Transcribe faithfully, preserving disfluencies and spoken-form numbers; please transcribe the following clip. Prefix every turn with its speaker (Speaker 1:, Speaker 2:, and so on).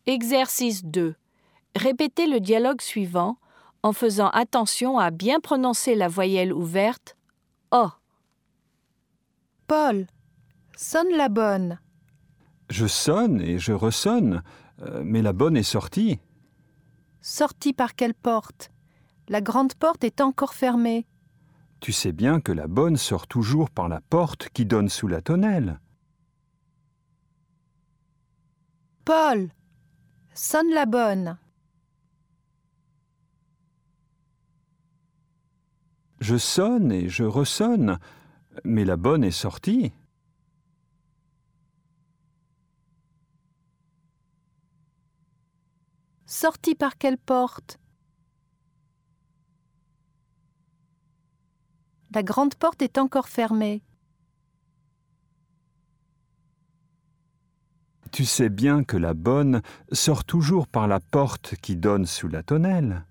Speaker 1: Exercice deux. Répétez le dialogue suivant en faisant attention à bien prononcer la voyelle ouverte O.
Speaker 2: Paul, sonne la bonne.
Speaker 3: Je sonne et je ressonne, euh, mais la bonne est sortie.
Speaker 2: Sortie par quelle porte? La grande porte est encore fermée.
Speaker 3: Tu sais bien que la bonne sort toujours par la porte qui donne sous la tonnelle.
Speaker 2: Paul, sonne la bonne.
Speaker 3: Je sonne et je ressonne, mais la bonne est sortie.
Speaker 2: Sortie par quelle porte? La grande porte est encore fermée.
Speaker 3: Tu sais bien que la bonne sort toujours par la porte qui donne sous la tonnelle.